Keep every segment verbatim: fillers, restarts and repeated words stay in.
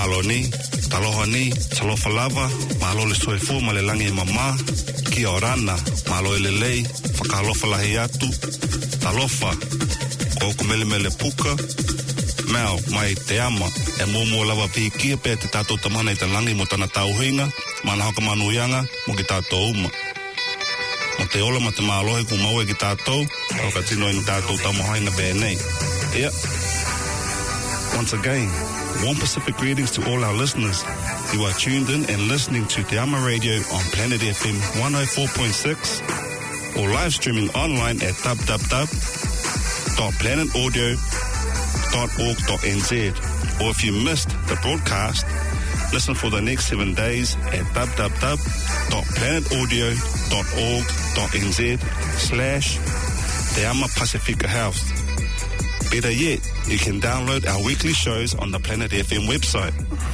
Malo ni, taloha ni, talofa lava, malo le soefu ma le langi mama, kia orana, malo e lelei, whakalofa lahi atu, talofa, ko kumele mele puka, Mao, mai te ama, e mōmō lava pihi kia pē te tātou tamana i te langi mo tana tauhinga, mana haka manuianga, mo ki tātou uma. Mo te ola ma te mālohe ku maua ki tātou, au ka tino ina tātou tamohainga bēnei. Yeah. Once again, warm Pacific greetings to all our listeners. You are tuned in and listening to Te Ama Radio on Planet F M one oh four point six or live streaming online at w w w dot planet audio dot org dot n z. Or if you missed the broadcast, listen for the next seven days at w w w dot planet audio dot org dot n z slash Te Ama Pacifica Health. Better yet, you can download our weekly shows on the Planet F M website.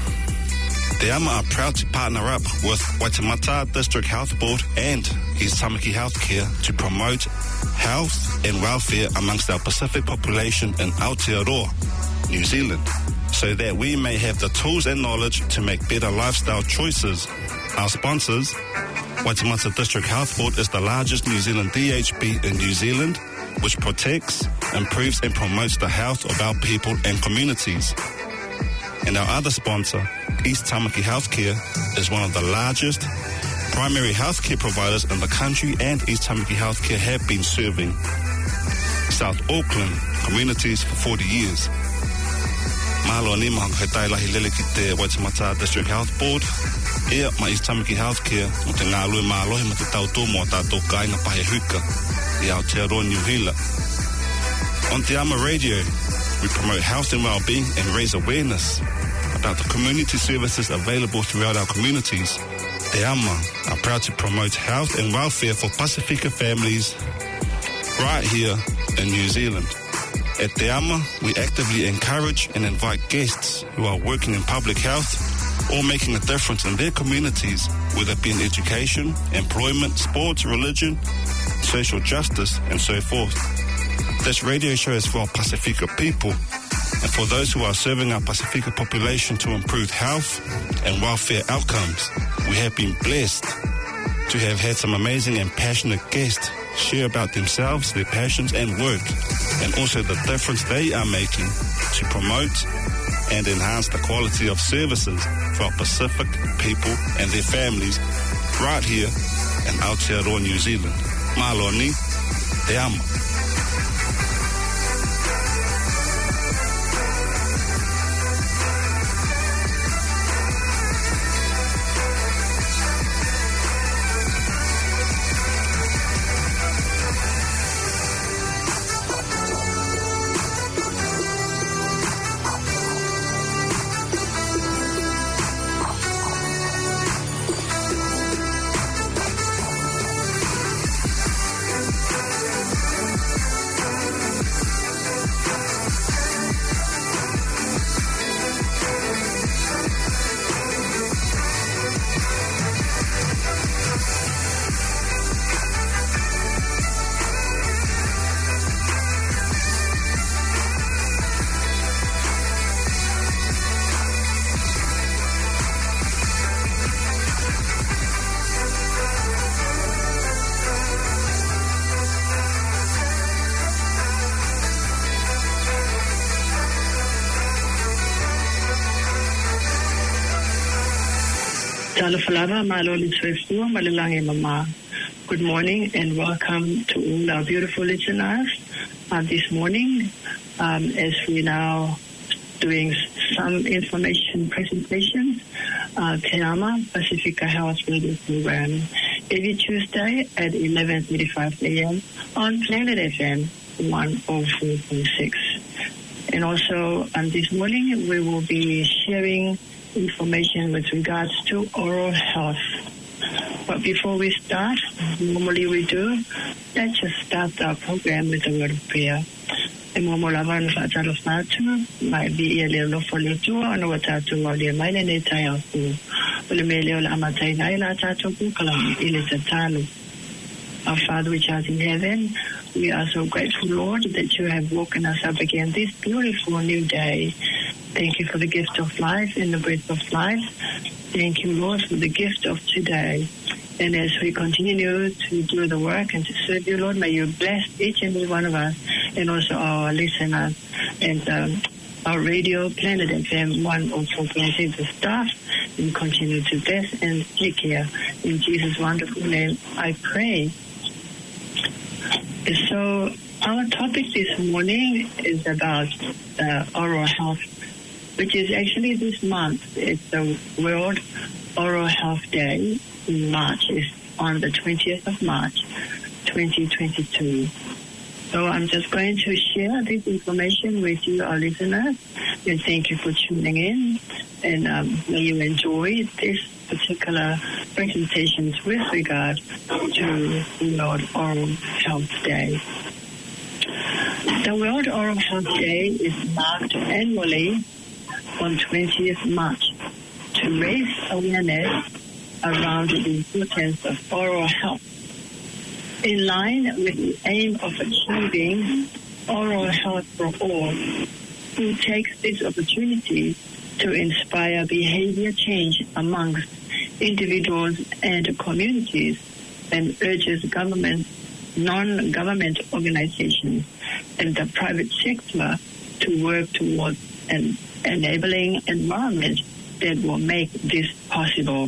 Te Ama are proud to partner up with Waitemata District Health Board and East Tamaki Healthcare to promote health and welfare amongst our Pacific population in Aotearoa, New Zealand, so that we may have the tools and knowledge to make better lifestyle choices. Our sponsors, Waitemata District Health Board is the largest New Zealand D H B in New Zealand, which protects, improves and promotes the health of our people and communities. And our other sponsor, East Tamaki Healthcare, is one of the largest primary healthcare providers in the country, and East Tamaki Healthcare have been serving South Auckland communities for forty years. Mahalo ni mahanga he tai lahi lele ki te Waitemata District Health Board. Ea ma East Tamaki Healthcare mo te ngā lue mālohi ma te tauto mo a tātou kāinga pahe huka i Aotearoa New Hila. On Te Ama Radio, we promote health and well-being and raise awareness about the community services available throughout our communities. Te Ama are proud to promote health and welfare for Pacifica families right here in New Zealand. At Te Ama, we actively encourage and invite guests who are working in public health or making a difference in their communities, whether it be in education, employment, sports, religion, social justice, and so forth. This radio show is for our Pacifica people and for those who are serving our Pacifica population to improve health and welfare outcomes. We have been blessed to have had some amazing and passionate guests share about themselves, their passions and work, and also the difference they are making to promote and enhance the quality of services for our Pacific people and their families right here in Aotearoa, New Zealand. Mahalo ni, Te Ama. Good morning and welcome to all our beautiful listeners uh, this morning um, as we're now doing some information presentations. Uh, Te Ama Pacifica Health Radio Program every Tuesday at eleven thirty-five a m on Planet F M one oh four point six. And also um, this morning we will be sharing information with regards to oral health. But before we start, normally we do, let's just start our program with a word of prayer. E momo lavan whaatalo whātua, mai bi ia leo lofo leo tua, ana wa tātou au leo maile nei tai au ku. Ole me leo la amatai nai la tātou ku kalam ile te tālu. Our Father which art in heaven, we are so grateful, Lord, that you have woken us up again this beautiful new day. Thank you for the gift of life and the breath of life. Thank you, Lord, for the gift of today. And as we continue to do the work and to serve you, Lord, may you bless each and every one of us and also our listeners and um, our radio, Planet F M one oh four point six, the staff, and continue to bless and take care. In Jesus' wonderful name, I pray. So our topic this morning is about uh, oral health, which is actually this month. It's the World Oral Health Day in March. It's on the twentieth of March, twenty twenty-two. So I'm just going to share this information with you, our listeners, and thank you for tuning in. And um, may you enjoy this particular presentations with regard to World Oral Health Day. The World Oral Health Day is marked annually on twentieth March to raise awareness around the importance of oral health. In line with the aim of achieving oral health for all, who takes this opportunity to inspire behavior change amongst individuals and communities and urges government, non-government organizations and the private sector to work towards an enabling environment that will make this possible.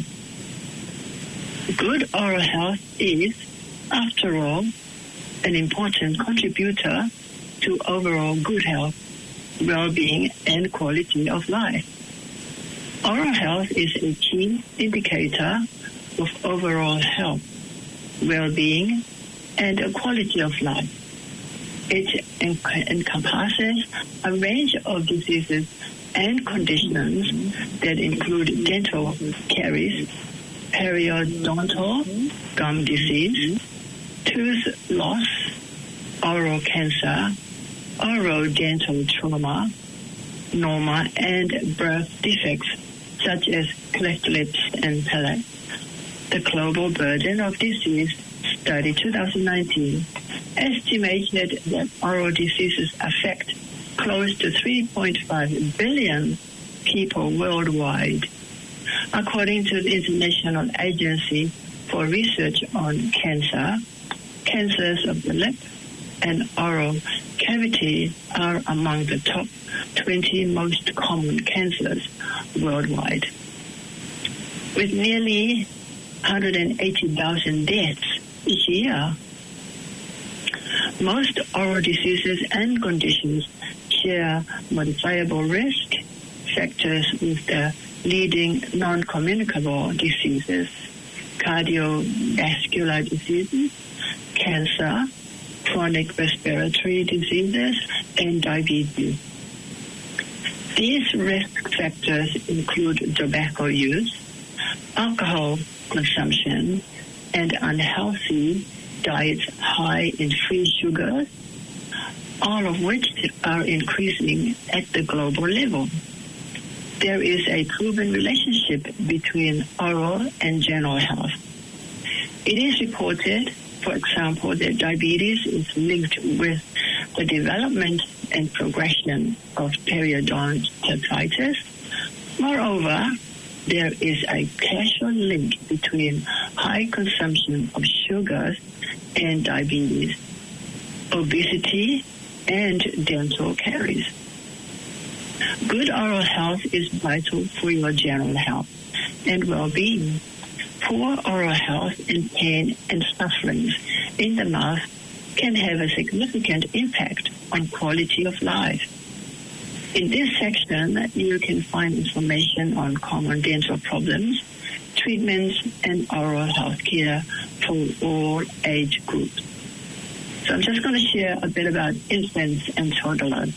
Good oral health is, after all, an important contributor to overall good health, well-being, and quality of life. Oral health is a key indicator of overall health, well-being, and quality of life. It en- encompasses a range of diseases and conditions that include dental caries, periodontal gum disease, tooth loss, oral cancer, oral dental trauma, norma, and birth defects such as cleft lips and palate. The Global Burden of Disease Study twenty nineteen estimated that oral diseases affect close to three point five billion people worldwide. According to the International Agency for Research on Cancer, cancers of the lip and oral cavity are among the top twenty most common cancers worldwide. With nearly one hundred eighty thousand deaths each year, most oral diseases and conditions share modifiable risk factors with the leading non-communicable diseases, cardiovascular diseases, cancer, chronic respiratory diseases, and diabetes. These risk factors include tobacco use, alcohol consumption, and unhealthy diets high in free sugars, all of which are increasing at the global level. There is a proven relationship between oral and general health. It is reported, for example, that diabetes is linked with the development and progression of periodontitis. Moreover, there is a causal link between high consumption of sugars and diabetes, obesity, and dental caries. Good oral health is vital for your general health and well-being. Poor oral health and pain and sufferings in the mouth can have a significant impact on quality of life. In this section, you can find information on common dental problems, treatments, and oral health care for all age groups. So I'm just going to share a bit about infants and toddlers.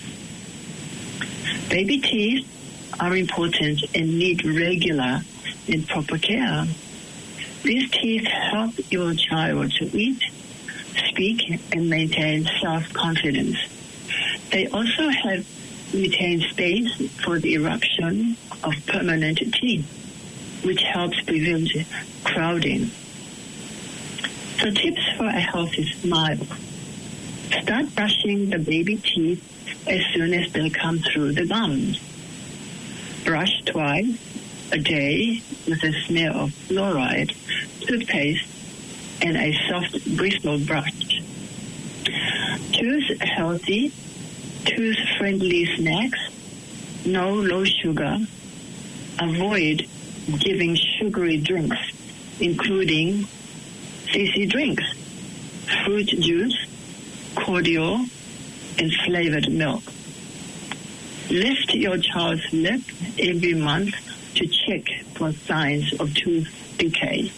Baby teeth are important and need regular and proper care. These teeth help your child to eat, speak, and maintain self-confidence. They also have retain space for the eruption of permanent teeth, which helps prevent crowding. So tips for a healthy smile. Start brushing the baby teeth as soon as they come through the gums. Brush twice a day with a smear of fluoride, toothpaste, and a soft bristle brush. Choose healthy, tooth-friendly snacks. No low sugar. Avoid giving sugary drinks, including fizzy drinks, fruit juice, cordial, and flavored milk. Lift your child's lip every month to check for signs of tooth decay.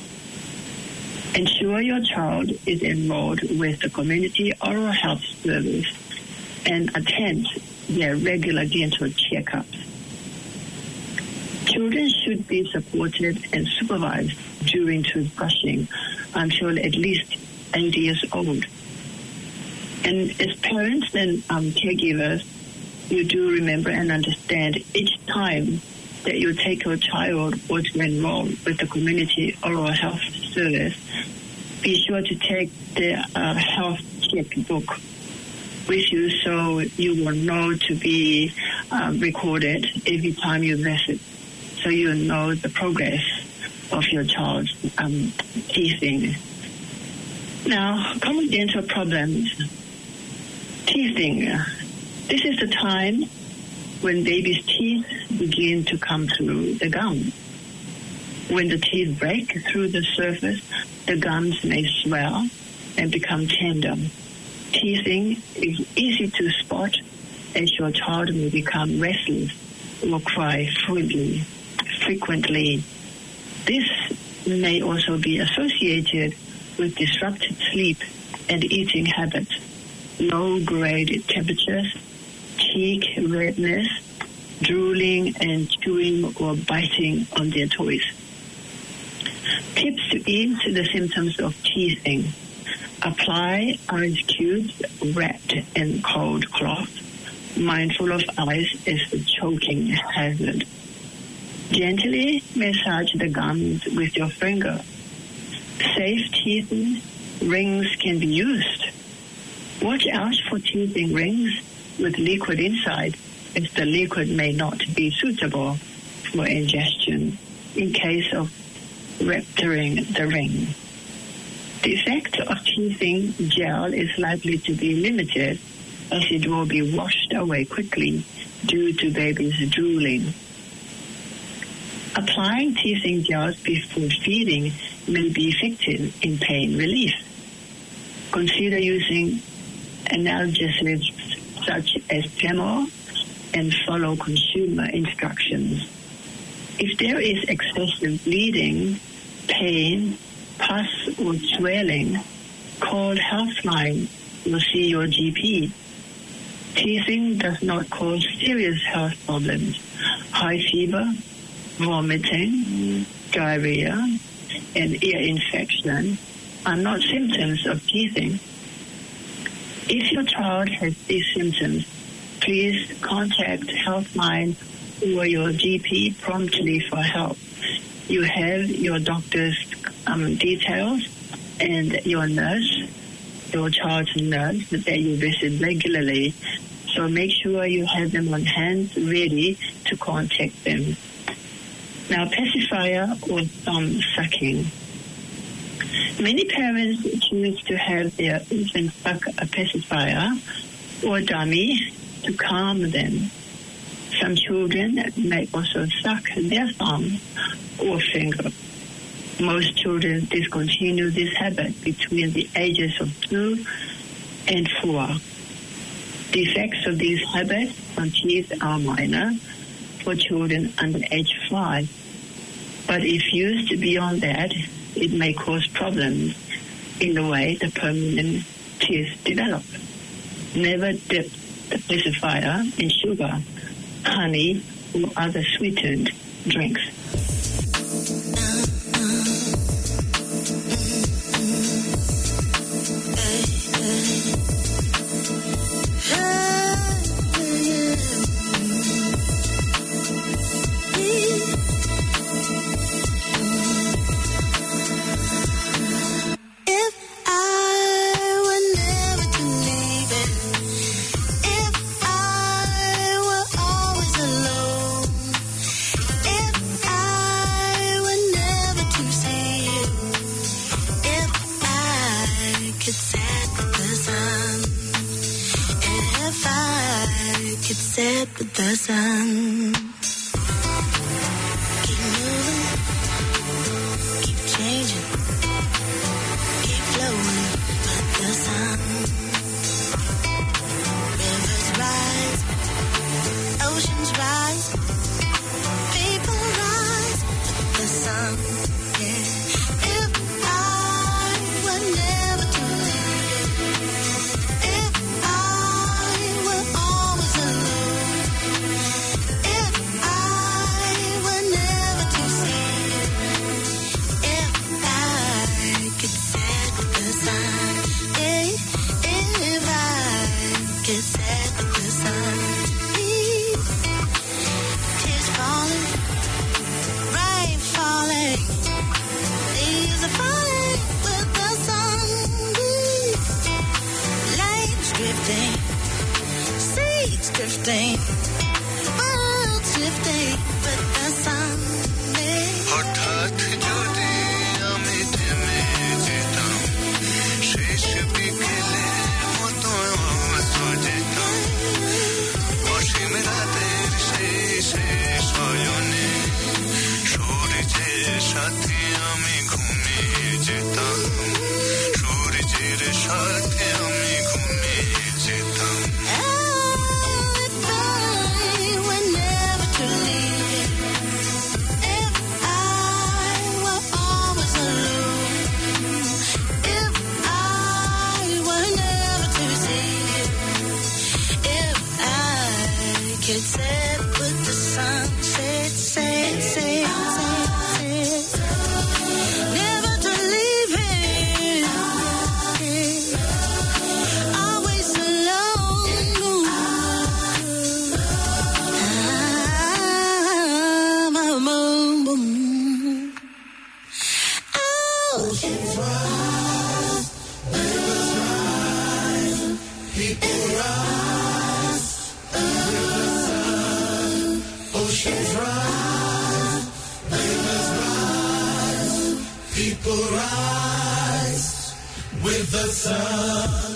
Ensure your child is enrolled with the community oral health service and attend their regular dental checkups. Children should be supported and supervised during toothbrushing until at least eight years old. And as parents and um, caregivers, you do remember and understand each time that you take your child or to enroll with the community oral health service, be sure to take the uh, health checkbook with you so you will know to be uh, recorded every time you visit, so you know the progress of your child's um, teething. Now, common dental problems. Teething. This is the time when baby's teeth begin to come through the gum. When the teeth break through the surface, the gums may swell and become tender. Teething is easy to spot as your child may become restless or cry freely, frequently. This may also be associated with disrupted sleep and eating habits, low-grade temperatures, cheek redness, drooling and chewing or biting on their toys. Tips to ease the symptoms of teething. Apply orange cubes wrapped in cold cloth, mindful of ice as the choking hazard. Gently massage the gums with your finger. Safe teething rings can be used. Watch out for teething rings with liquid inside, as the liquid may not be suitable for ingestion in case of rupturing the ring. The effect of teething gel is likely to be limited, as it will be washed away quickly due to baby's drooling. Applying teething gels before feeding may be effective in pain relief. Consider using analgesics such as Pemol and follow consumer instructions. If there is excessive bleeding, pain, pus or swelling, call Healthline or see your G P. Teething does not cause serious health problems. High fever, vomiting, diarrhea, and ear infection are not symptoms of teething. If your child has these symptoms, please contact Healthline or your G P promptly for help. You have your doctor's um, details and your nurse, your child's nurse that you visit regularly. So make sure you have them on hand ready to contact them. Now, pacifier or thumb sucking. Many parents choose to have their infant suck a pacifier or dummy to calm them. Some children may also suck their thumb or finger. Most children discontinue this habit between the ages of two and four. The effects of these habits on teeth are minor for children under age five, but if used beyond that, it may cause problems in the way the permanent teeth develop. Never dip the pacifier in sugar, honey, or other sweetened drinks. If I were always alone, set with the sun. Keep moving, keep changing, keep flowing with the sun. Rivers rise, oceans rise, people rise with the sun. Yeah. If I were never to leave, if I were always alone, if I were never to see, if I could set the sun, eh, if I could set the sun, tears falling, rain falling, leaves are falling with the sun, lights drifting, seeds drifting, world shifting with the sun. হঠাৎ যদি আমি থেমে যেতাম, শেষ বিকেলে মতো যেতাম, অসীম রাতের শেষে শয়নে সূর্যের সাথে আমি ঘুমিয়ে যেতাম, সূর্যের সাথে আমি ঘুমিয়ে যেতাম। If I were never to leave, if I were always alone, if I were never to see, if I could set with the sun, set, set, set, set, set, never to leave him, always alone. I'm a moon. Oceans rise, rivers rise, people rise with the sun. Oceans rise, rivers rise, people rise with the sun.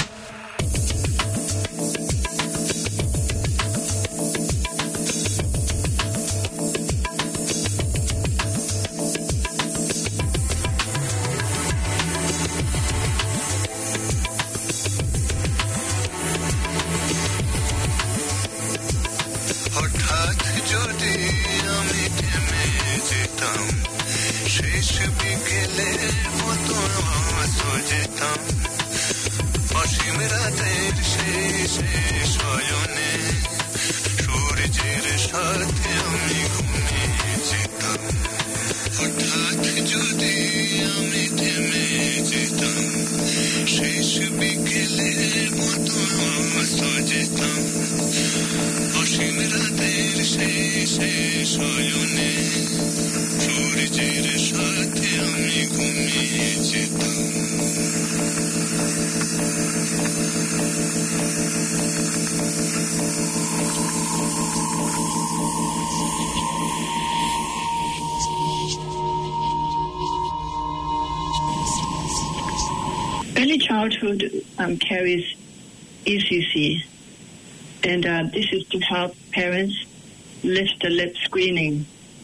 হঠাৎ যদি আমি থেমে যেতাম, শেষ বিকেলের মতো যেতাম, অসীম রাতের শেষে শয়নে সূর্যের সাথে আমি ঘুমিয়ে যেতাম। হঠাৎ যদি আমি থেমে যেতাম, শেষ বিকেলের মতো যেতাম, অসীম রাতের শেষে শয়নে সূর্যের সাথে আমি ঘুমিয়ে যেতাম। Early childhood um, carries E C C, and uh, this is to help parents lift the lip screening.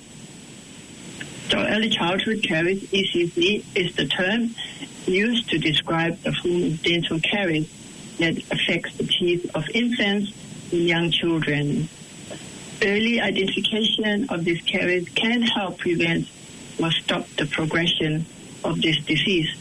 So early childhood caries, E C C, is the term used to describe the form of dental caries that affects the teeth of infants and young children. Early identification of these caries can help prevent or stop the progression of this disease.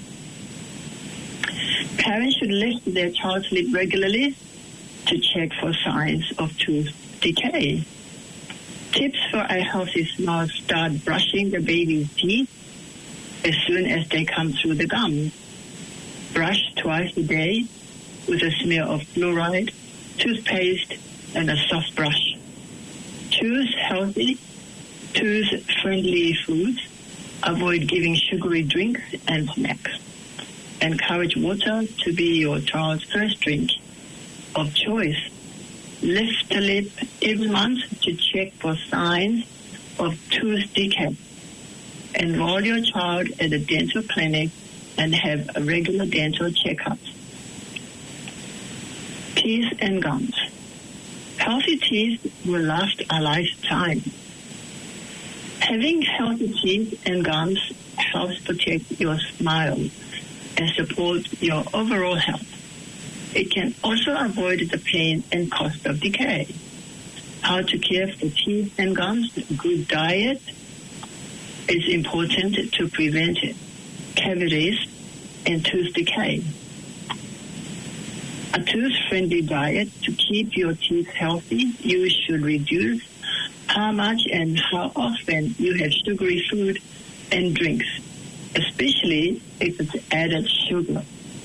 Parents should lift their child's lip regularly to check for signs of tooth decay. Tips for a healthy smile: start brushing the baby's teeth as soon as they come through the gum. Brush twice a day with a smear of fluoride, toothpaste, and a soft brush. Choose healthy, tooth-friendly foods. Avoid giving sugary drinks and snacks. Encourage water to be your child's first drink of choice. Lift the lip every month to check for signs of tooth decay. Enroll your child at a dental clinic and have a regular dental checkup. Teeth and gums. Healthy teeth will last a lifetime. Having healthy teeth and gums helps protect your smile and support your overall health. It can also avoid the pain and cost of decay. How to care for teeth and gums? Good diet is important to prevent cavities and tooth decay. A tooth-friendly diet to keep your teeth healthy, you should reduce how much and how often you have sugary food and drinks, especially if it's added sugar.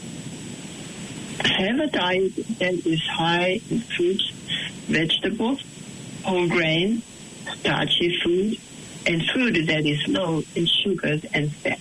Have a diet that is high in fruits, vegetables, whole grain, starchy food, and food that is low in sugars and fat.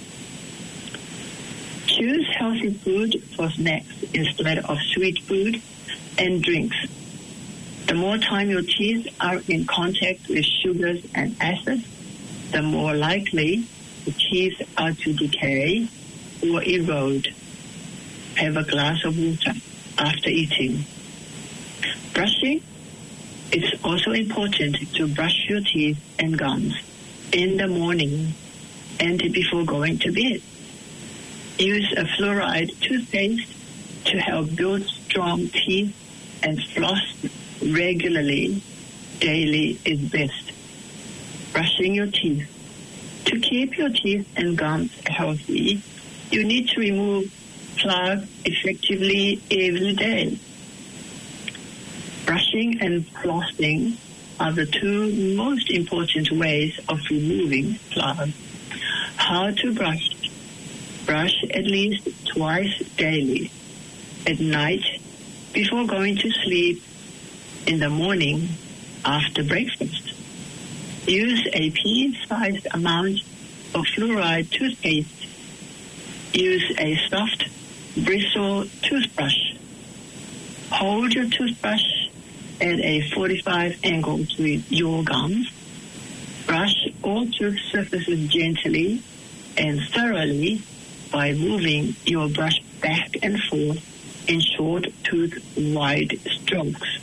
Choose healthy food for snacks instead of sweet food and drinks. The more time your teeth are in contact with sugars and acids, the more likely the teeth are to decay or erode. Have a glass of water after eating. Brushing. It's also important to brush your teeth and gums in the morning and before going to bed. Use a fluoride toothpaste to help build strong teeth, and floss regularly. Daily is best. Brushing your teeth. To keep your teeth and gums healthy, you need to remove plaque effectively every day. Brushing and flossing are the two most important ways of removing plaque. How to brush? Brush at least twice daily. At night, before going to sleep, in the morning, after breakfast. Use a pea-sized amount of fluoride toothpaste. Use a soft bristle toothbrush. Hold your toothbrush at a forty-five angle to your gums. Brush all tooth surfaces gently and thoroughly by moving your brush back and forth in short tooth-wide strokes.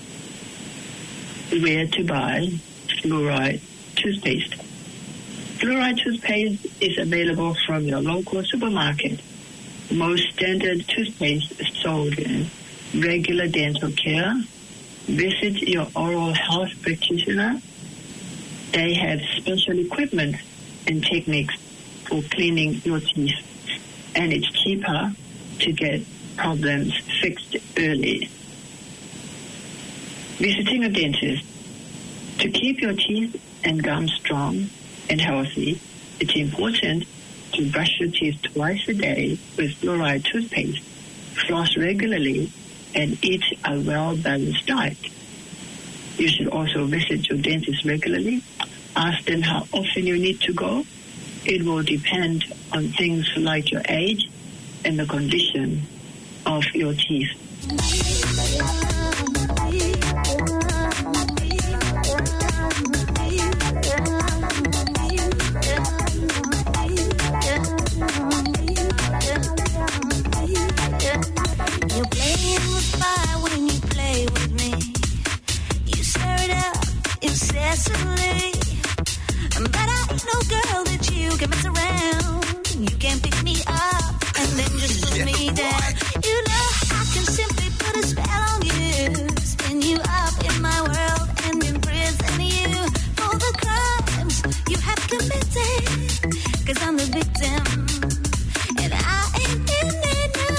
Where to buy fluoride toothpaste? Fluoride toothpaste is available from your local supermarket. Most standard toothpaste is sold in regular dental care. Visit your oral health practitioner. They have special equipment and techniques for cleaning your teeth, and it's cheaper to get problems fixed early. Visiting a dentist. To keep your teeth and gums strong and healthy, it's important to brush your teeth twice a day with fluoride toothpaste, floss regularly, and eat a well-balanced diet. You should also visit your dentist regularly. Ask them how often you need to go. It will depend on things like your age and the condition of your teeth. You're playing with fire when you play with me. You stir it up incessantly. But I ain't no girl that you can mess around. You can pick me up and then just put yeah, me down. Boy. You know I can simply put a spell on you, spin you up in my world and imprison you for the crimes you have committed. Cause I'm the victim and I ain't in it, no.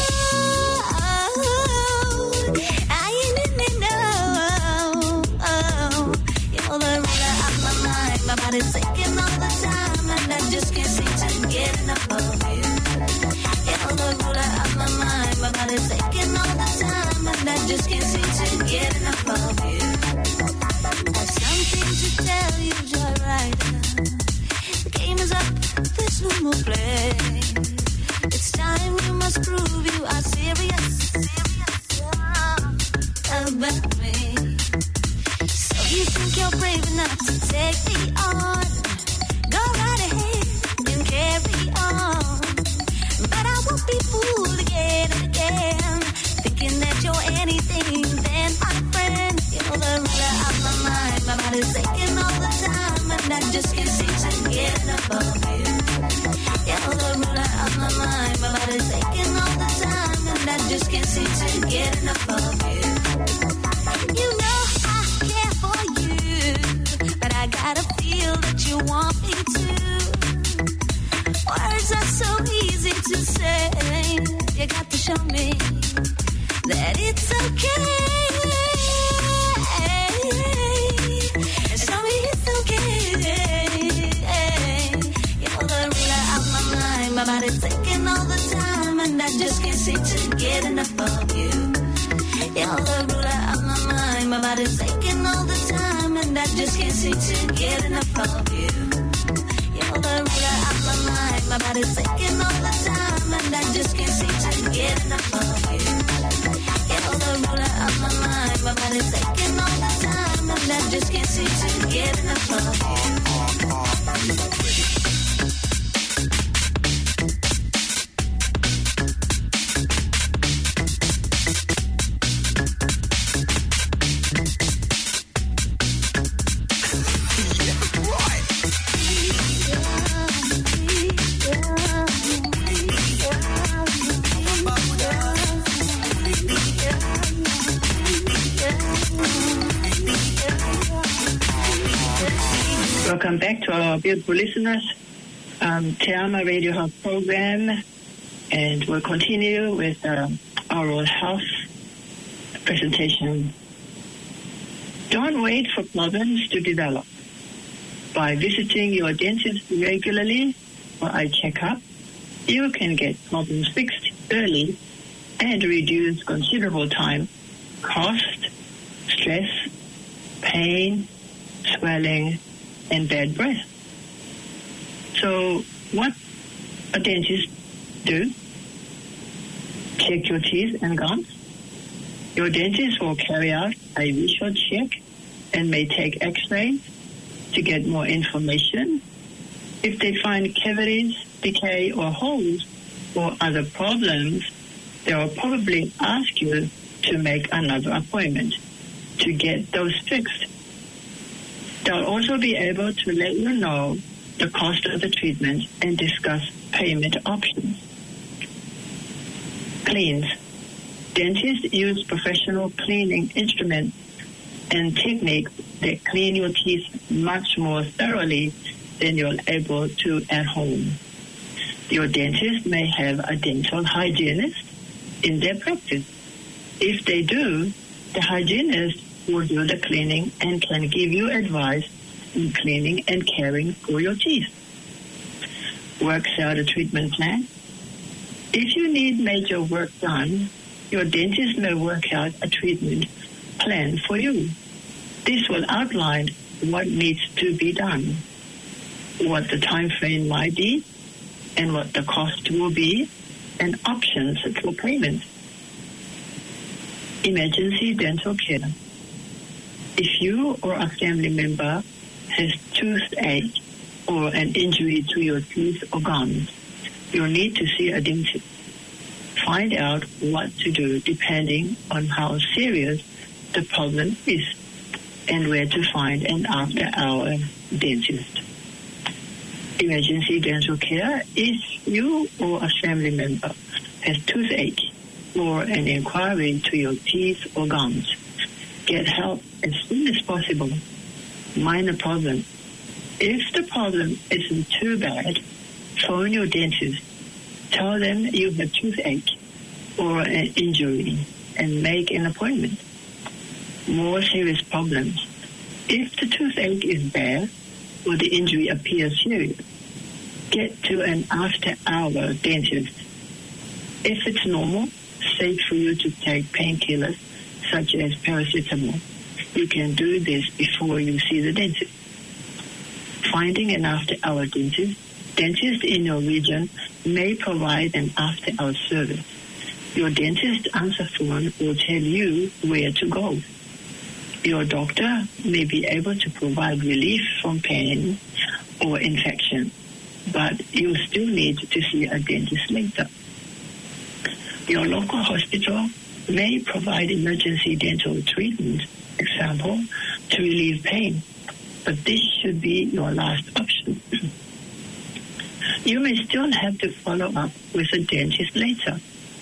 I ain't in it, no. You're the ruler of my mind. My body's thinking all the time and I just can't seem to get enough of you. You're the ruler of my mind. My body's thinking all the time and I just can't seem to get enough of you. I've something to tell you, Joyrider. The game is up, there's no more play. It's time you must prove you are serious, serious about me. So you think you're brave enough to take me on? Go right ahead and carry on. But I won't be fooled again and again, thinking that you're anything then my friend. body's aching all the time, and I just can't seem to get enough of you. You're the ruler of my mind. My body's aching all the time, and I just can't seem to get enough of you. You know I care for you, but I gotta feel that you want me to. Words are so easy to say. You got to show me that it's okay. Show me it's okay. You're the ruler of my mind. My body's aching all the time, and I just can't seem to get enough of you. You're the ruler of my mind. My body's aching all the time, and I just can't seem to get enough of you. You're the ruler of my mind. My body's aching all the time, and I just can't seem to get enough of you. You're the ruler of my mind. My body's aching all the time, and I just can't seem to get enough of you. Welcome back to our beautiful listeners. Um, Te Ama Radio Health program, and we'll continue with um, oral health presentation. Don't wait for problems to develop. By visiting your dentist regularly for eye checkup, you can get problems fixed early and reduce considerable time, cost, stress, pain, swelling, and bad breath. So what a dentist do? Check your teeth and gums. Your dentist will carry out a visual check and may take x-rays to get more information. If they find cavities, decay, or holes, or other problems, they will probably ask you to make another appointment to get those fixed. They'll also be able to let you know the cost of the treatment and discuss payment options. Cleans. Dentists use professional cleaning instruments and techniques that clean your teeth much more thoroughly than you're able to at home. Your dentist may have a dental hygienist in their practice. If they do, the hygienist will do the cleaning and can give you advice in cleaning and caring for your teeth. Works out a treatment plan. If you need major work done, your dentist may work out a treatment plan for you. This will outline what needs to be done, what the time frame might be, and what the cost will be, and options for payment. Emergency dental care. If you or a family member has toothache or an injury to your teeth or gums, you'll need to see a dentist. Find out what to do depending on how serious the problem is and where to find an after-hour dentist. Emergency dental care. If you or a family member has toothache or an inquiry to your teeth or gums, get help as soon as possible. Minor problem. If the problem isn't too bad, phone your dentist. Tell them you have toothache or an injury and make an appointment. More serious problems. If the toothache is bad or the injury appears serious, get to an after-hour dentist. If it's normal, safe for you to take painkillers such as paracetamol, you can do this before you see the dentist. Finding an after-hour dentist. Dentists in your region may provide an after-hour service. Your dentist answer phone will tell you where to go. Your doctor may be able to provide relief from pain or infection, but you still need to see a dentist later. Your local hospital may provide emergency dental treatment, example, to relieve pain, but this should be your last option. You may still have to follow up with a dentist later.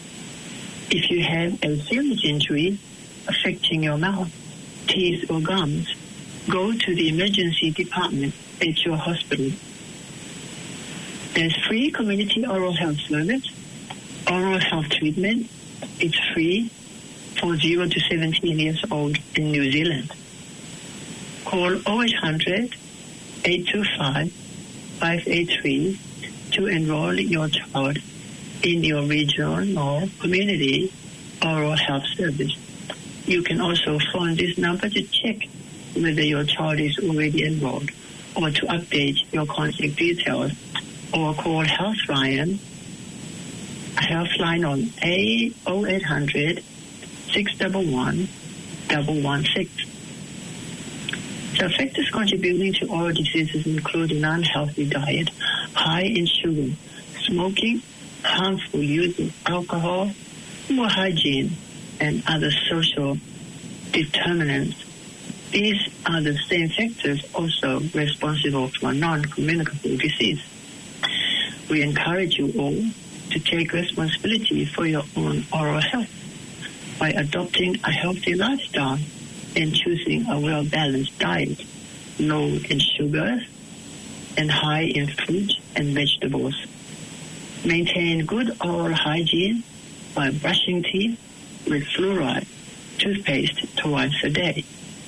If you have a serious injury affecting your mouth, teeth, or gums, go to the emergency department at your hospital. There's free community oral health service, oral health treatment. It's free for zero to seventeen years old in New Zealand. Call oh eight hundred, eight two five, five eight three to enroll your child in your regional or community oral health service. You can also phone this number to check whether your child is already enrolled or to update your contact details, or call Healthline, Healthline on oh eight hundred, six one one, one one six. The factors contributing to oral diseases include an unhealthy diet, high in sugar, smoking, harmful use of alcohol, poor hygiene, and other social determinants. These are the same factors also responsible for non-communicable disease. We encourage you all to take responsibility for your own oral health by adopting a healthy lifestyle and choosing a well-balanced diet, low in sugars and high in fruit and vegetables. Maintain good oral hygiene by brushing teeth with fluoride toothpaste twice a day.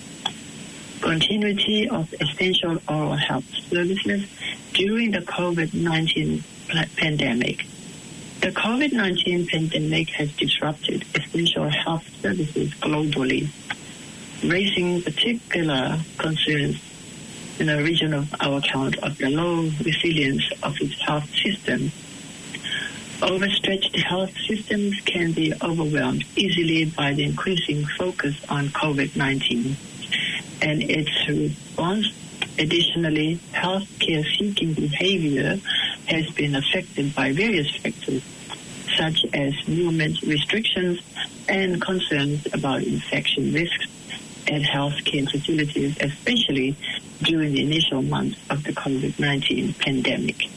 Continuity of essential oral health services during the COVID nineteen pandemic. The COVID nineteen pandemic has disrupted essential health services globally, raising particular concerns in the region of our account of the low resilience of its health system. Overstretched health systems can be overwhelmed easily by the increasing focus on COVID nineteen and its response. Additionally, healthcare seeking behavior has been affected by various factors, such as movement restrictions and concerns about infection risks at healthcare facilities, especially during the initial months of the COVID nineteen pandemic.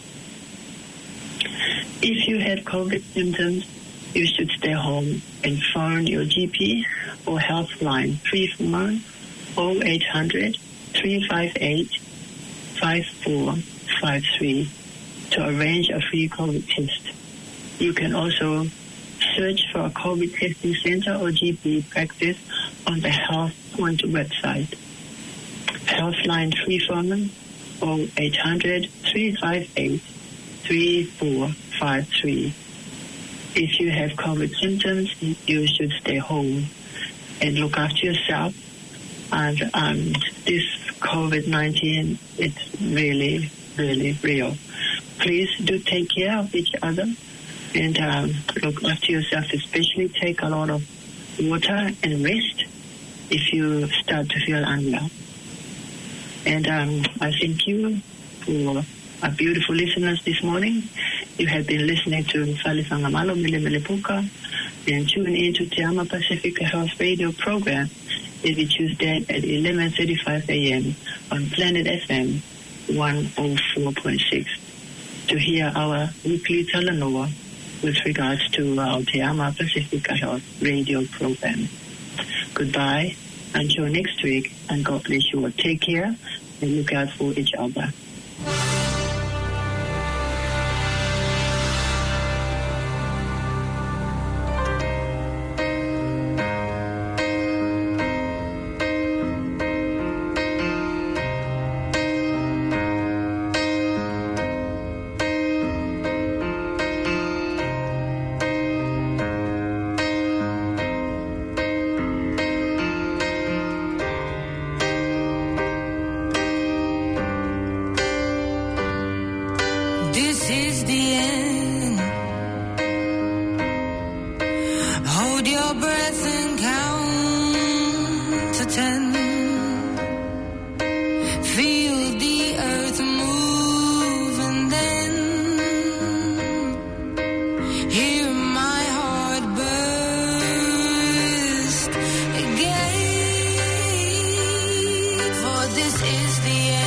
If you have COVID symptoms, you should stay home and phone your G P or Healthline free phone oh eight hundred, three five eight, five four five three to arrange a free COVID test. You can also search for a COVID testing center or G P practice on the Health Point website. Healthline free phone oh eight hundred, three five eight, three four five three. If you have COVID symptoms, you should stay home and look after yourself. And um, this COVID nineteen, it's really, really real. Please do take care of each other and um, look after yourself, especially take a lot of water and rest if you start to feel unwell. And um, I thank you for our beautiful listeners this morning. You have been listening to Falifanga Malo Mele Mele Puka and tune in to Te Ama Pacifica Health Radio program every Tuesday at eleven thirty-five a.m. on Planet F M one oh four point six to hear our weekly Talanoa with regards to our Te Ama Pacifica Health Radio program. Goodbye until next week, and God bless you all. Take care and look out for each other. This is the end. Hold your breath and count to ten. Feel the earth move and then hear my heart burst again. For this is the end.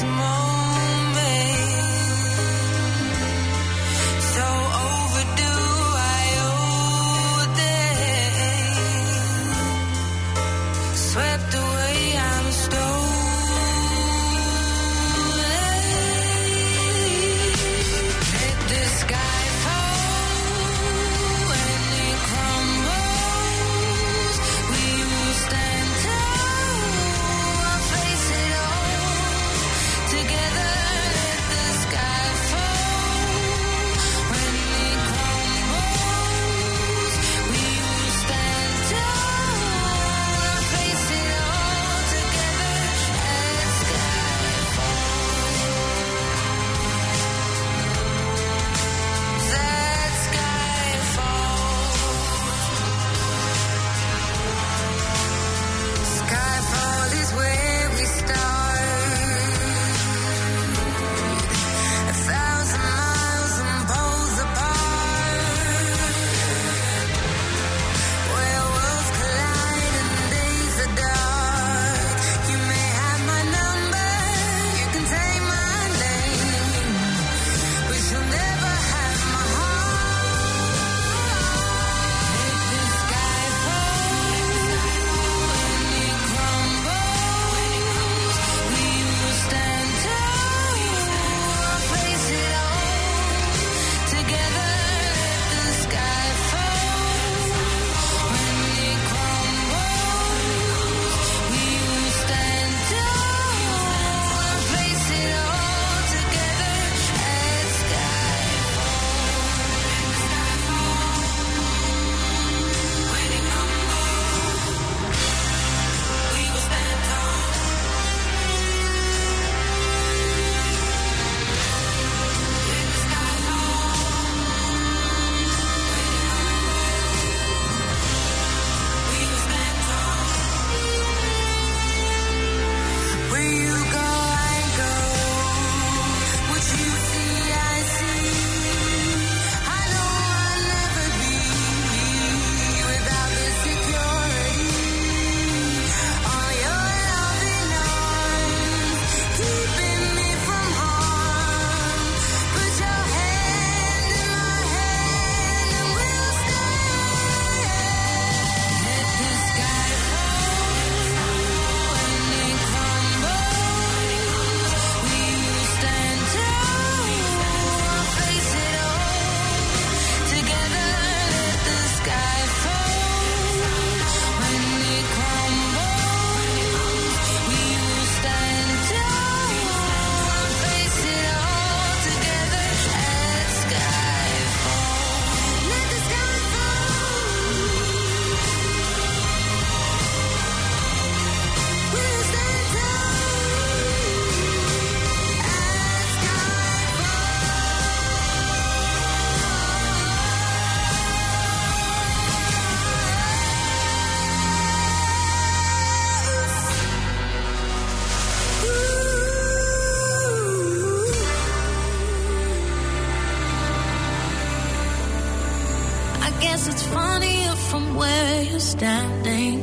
guess it's funnier from where you're standing.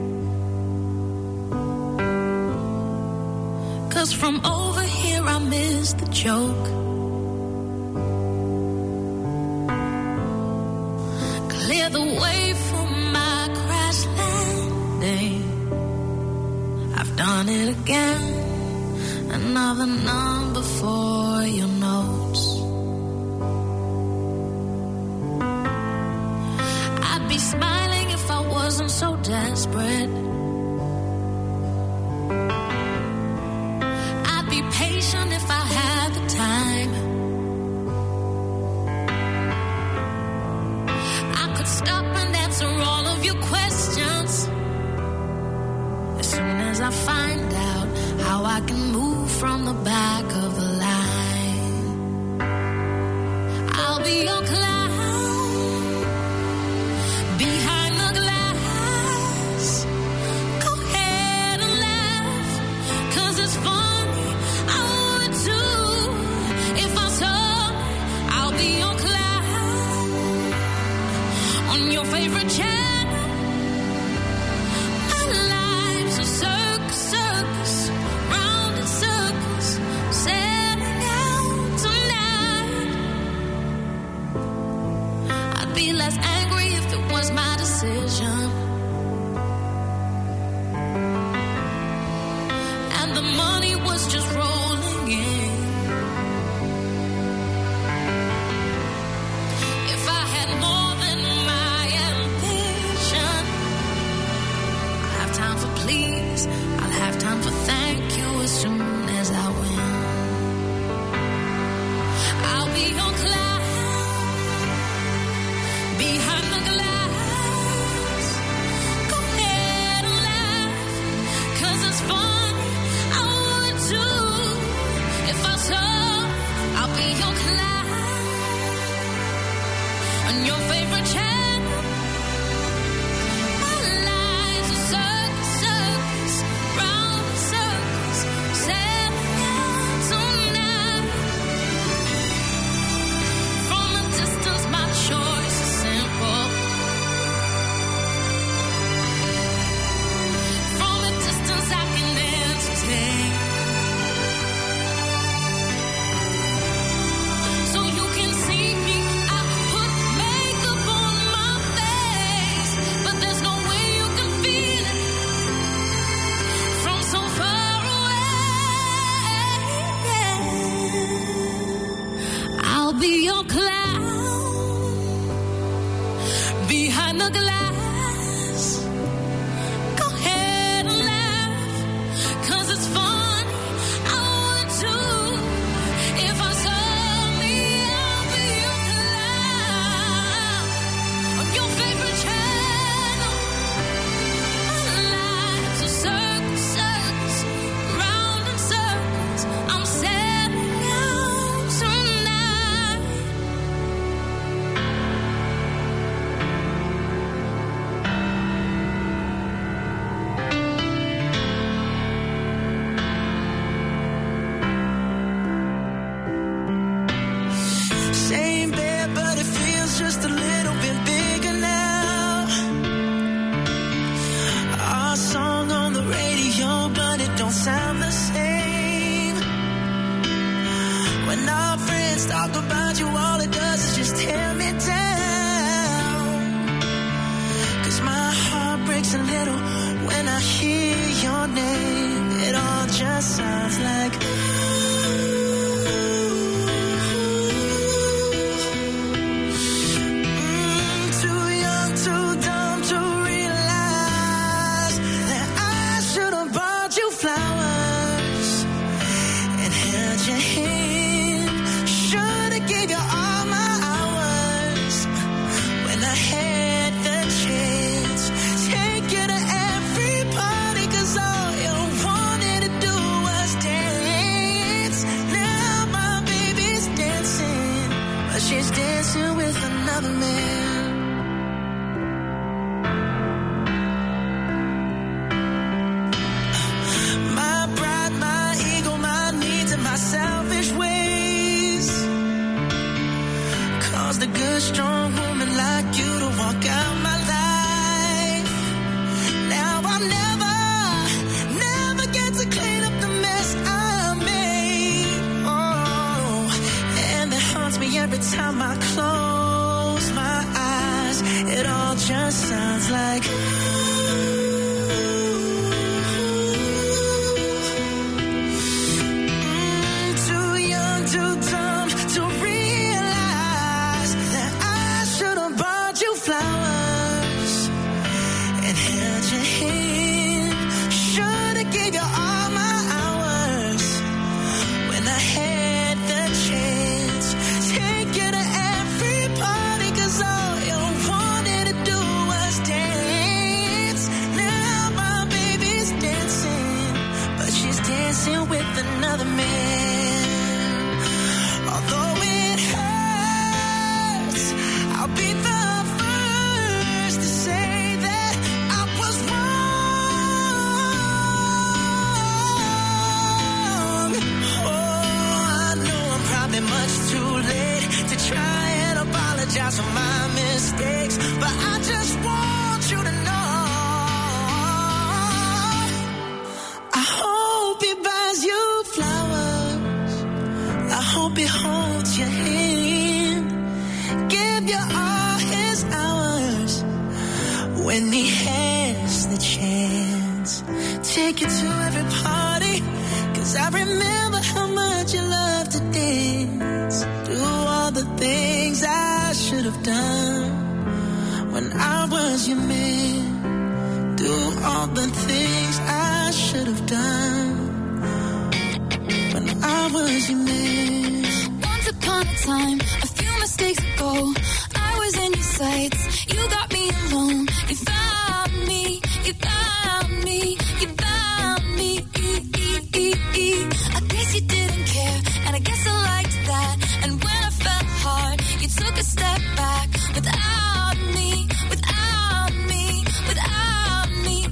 'Cause from over here I miss the joke. Clear the way for my crash landing. I've done it again. Another number for your notes. I'd be smiling if I wasn't so desperate. I'd be patient if I had the time. I could stop and answer all of your questions as soon as I find out how I can move from the back of the line. I'll be your clown behind the glass. Go ahead and laugh, 'cause it's funny, I would too. If I saw, I'll be your clown on your favorite channel. My life's a circus, circus, round in circles. please. I'll have time for thank you as soon as I win. I'll be your cloud behind the glass. Go ahead and laugh, 'cause it's fun. I would too if I saw. I'll be your cloud on your favorite channel. My life's a circus, circus, round in circles, sailing out tonight. From a distance, my choice is simple. From a distance, I can entertain. So you can see me. I put makeup on my face, but there's no way you can feel it from so far away. I'll be your clown behind the glass. Go ahead and laugh, 'cause it's funny. I would too if I saw me. I'll be your clown on your favorite channel. My life's a circus, circus, round in circles. I'm sailing out tonight. Same bed, but it feels just a little bit bigger now. Our song on the radio, but it don't sound the same. When our friends talk about you, all it does is just tear me down. 'Cause my heart breaks a little when I hear your name. It all just sounds like Mm, too young, too dumb to realize that I should have bought you flowers and held your hand. Should have gave you all my hours when I had the chance. Take you to every party, 'cause all you wanted to do was dance. Now my baby's dancing, but she's dancing with another man. My pride, my ego, my needs, and my selfish ways caused a good, strong woman like you to walk out my life. Now I'll never, never get to clean up the mess I made. Oh, and that haunts me every time I close my eyes. It all just sounds like Mm, too young, too dumb to realize that I should have bought you flowers and held your hand. Should have gave you all my hours when I had the chance. Take you to every party, 'cause all you wanted to do was dance. Now my baby's dancing, but she's dancing with another man. Although it hurts, I'll be the first to say that I was wrong. Oh, I know I'm probably much too late to try and apologize for my mistakes, but I just want you to know I hope he buys you flowers. I hope he holds your hand, give you all his hours when he has the chance. Take you to every party, 'cause I remember how much you love to dance. Do all the things I should have done when I was your man. Do all the things what was you miss? Once upon a time, a few mistakes ago, I was in your sights. You got me alone. You found me. You found me. You found me. I guess you didn't care, and I guess I liked that. And when I fell hard, you took a step back without me, without me, without me.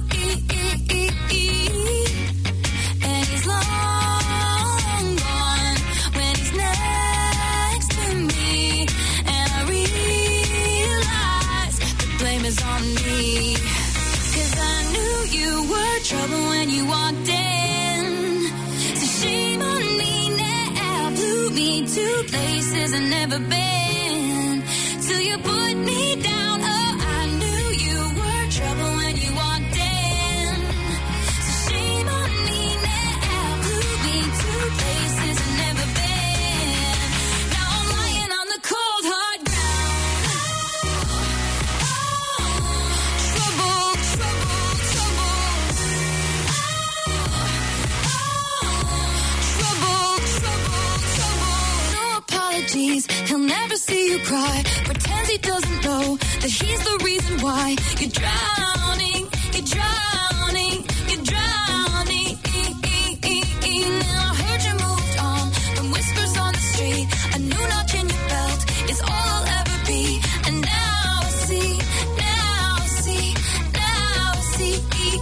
And he's long gone when he's next to me, and I realize the blame is on me. 'Cause I knew you were trouble when you walked in. So shame on me now, blew me to places I've never been. Till you put me down, oh, I knew you were trouble when you walked in. So shame on me now, blew me to places I've never been. Now I'm lying on the cold hard ground. Oh, trouble, trouble, trouble. Trouble, trouble, trouble. No apologies, he'll never see you cry. Pretends he doesn't know that he's the reason why you're drowning, you're drowning, you're drowning. Now I heard you moved on from whispers on the street. A new notch in your belt is all I'll ever be. And now I see, now I see, now I see.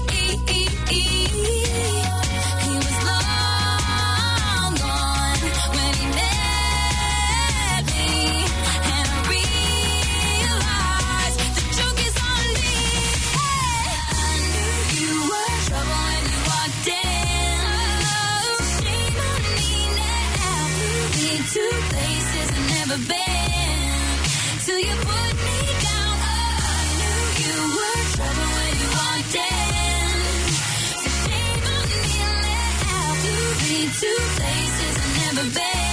He was long gone when he met me, and I realized the joke is on me. I knew you were trouble when you walked in. Shame on me now, blew me to places I've never been. Till you put me down, oh, I knew you were trouble when you walked in. So shame on me now, blew me to places I've never been.